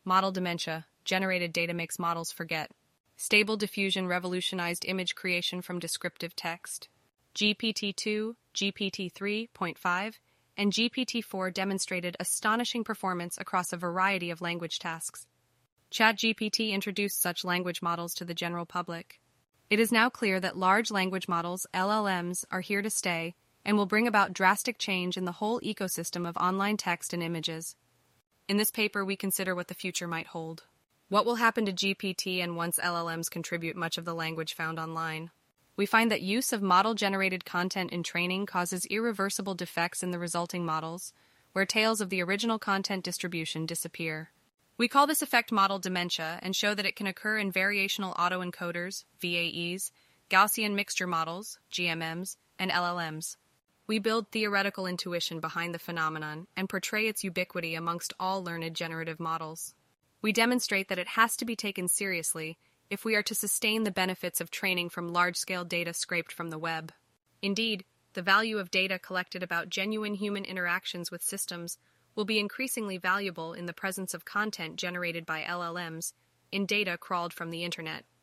Model dementia. Generated data makes models forget. Stable diffusion revolutionized image creation from descriptive text. GPT-2, GPT-3.5, and GPT-4 demonstrated astonishing performance across a variety of language tasks. ChatGPT introduced such language models to the general public. It is now clear that large language models, LLMs, are here to stay and will bring about drastic change in the whole ecosystem of online text and images. In this paper, we consider what the future might hold. What will happen to GPT and once LLMs contribute much of the language found online? We find that use of model-generated content in training causes irreversible defects in the resulting models, where tails of the original content distribution disappear. We call this effect model dementia and show that it can occur in variational autoencoders, VAEs, Gaussian mixture models, GMMs, and LLMs. We build theoretical intuition behind the phenomenon and portray its ubiquity amongst all learned generative models. We demonstrate that it has to be taken seriously if we are to sustain the benefits of training from large-scale data scraped from the web. Indeed, the value of data collected about genuine human interactions with systems will be increasingly valuable in the presence of content generated by LLMs in data crawled from the internet.